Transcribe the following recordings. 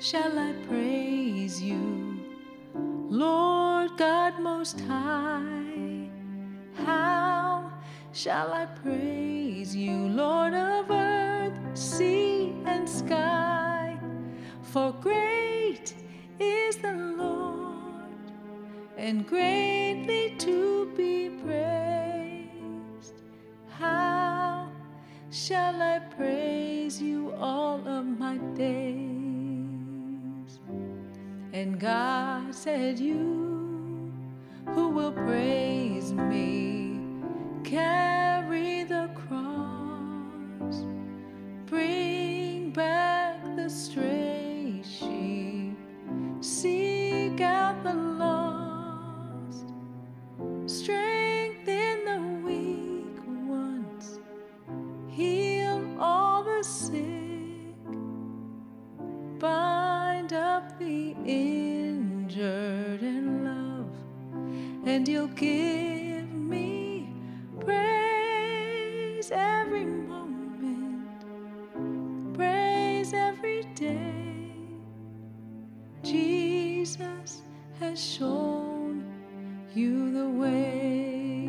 shall I praise you, Lord God Most High? How shall I praise you, Lord of earth, sea, and sky? For great is the Lord, and greatly to be praised. How shall I praise you all of my days? And God said, you who will praise me, carry the cross, bring back the stray sheep, seek out the lost, strengthen the weak ones, heal all the sick, bind up the injured in love, and you'll give me praise every moment, praise every day. Jesus has shown you the way.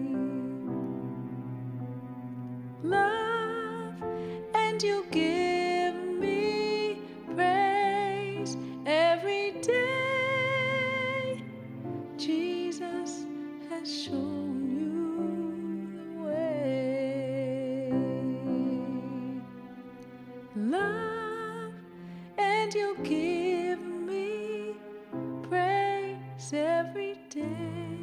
Love, and you give me praise every day. Jesus has shown you the way. Love, and you give me praise every day.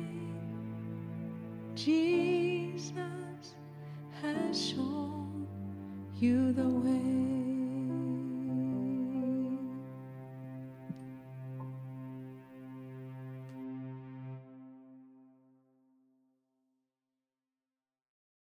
Jesus has shown you the way.